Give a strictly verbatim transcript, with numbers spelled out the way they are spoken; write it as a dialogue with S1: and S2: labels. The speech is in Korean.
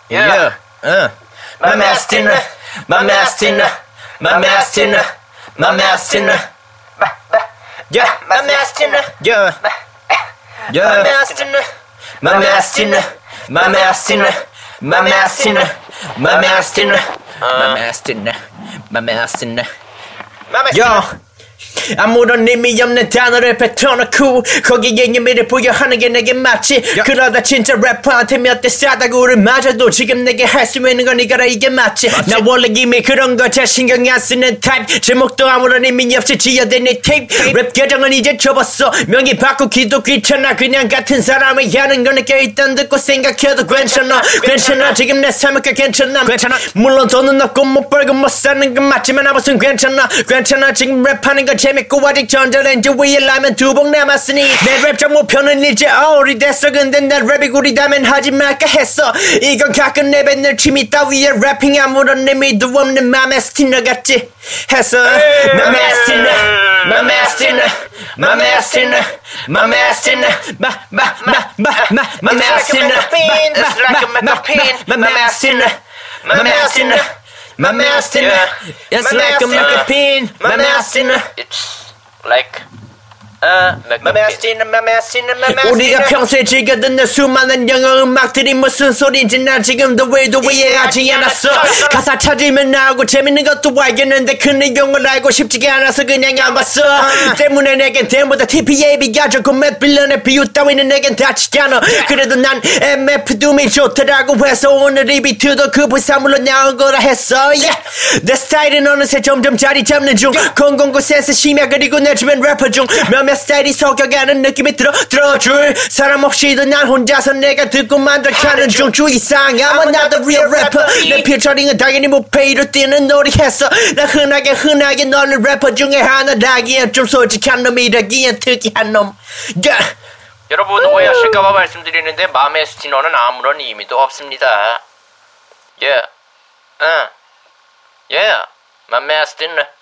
S1: Yeah. Uh. My master, my master, my master, my master. Yeah, my master. Yeah. Yeah. My master, my master, my master, my master, my master, my master, my master. Yo. 아무런 의미 없는 단어를 뱉어놓고 거기에 의미를 부여하는 게 내게 맞지. yeah. 그러다 진짜 래퍼한테 몇 대 싸다구를 맞아도 지금 내게 할 수 있는 건 이거라 이게 맞지. 맞지? 나 원래 이미 그런 거 잘 신경 안 쓰는 타입. 제목도 아무런 의미 없이 지어낸 이 테이프. 랩 계정은 이제 접었어. 명의 바꾸기도 귀찮아. 그냥 같은 사람이 하는 거 느껴있던 듣고 생각해도 괜찮아. 괜찮아 지금 내 삶은 꽤 괜찮아. 괜찮아 물론 돈은 없고 못 벌고 못 사는 건 맞지만 아무튼 괜찮아. 괜찮아 지금 랩하는 건 재밌고 아직 전자레인지 위에 라면 두 봉 남았으니 내 랩적 목표는 이제 오래됐어. 근데 내 랩이 구리다면 하지 말까 했어. 이건 가끔 랩에 늘 취미 따위에 래핑 아무런 의미도 없는 맘의 스티너 같지 했어. My master, my master, my master, my master, my my my my my my master, it's like a macapine, my master, my master. My master, it's like a macapine. My master,
S2: it's like a macapine.
S1: 우리가 평소에 즐겨 듣는 수많은 영어 음악들이 무슨 소린지 난 지금도 왜도 이해하지 않았어. 가사 찾으면 나오고 재밌는 것도 알겠는데 그 내용을 알고 싶지가 않아서 그냥 안 봤어. 때문에 내겐 댐보다 티피에이비가 좋고 맷 빌런의 비유 따위는 내겐 닿지 않아. 그래도 난 엠에프 둠이 좋더라고 해서 오늘 이 비트도 그 부산물로 나온 거라 했어. yeah. 내 스타일은 어느새 점점 자리 잡는 중. 공공구 센스 심야 그리고 내 주변 래퍼 중 몇몇 스타일이 속여가는 느낌이 들어 들어줄 사람 없이도 난 혼자서 내가 듣고 만족하는 중. 주의사항 I'm not a real rapper. 내 피처링은 당연히 무페이로 뛰는 놀이했어. 나 흔하게 흔하게 너는 래퍼 중에 하나라기엔 좀 솔직한 놈이라기엔 특이한 놈. yeah.
S2: 여러분 오해하실까봐 말씀드리는데 맘의 스티너는 아무런 의미도 없습니다. Yeah. Uh. Yeah. My master.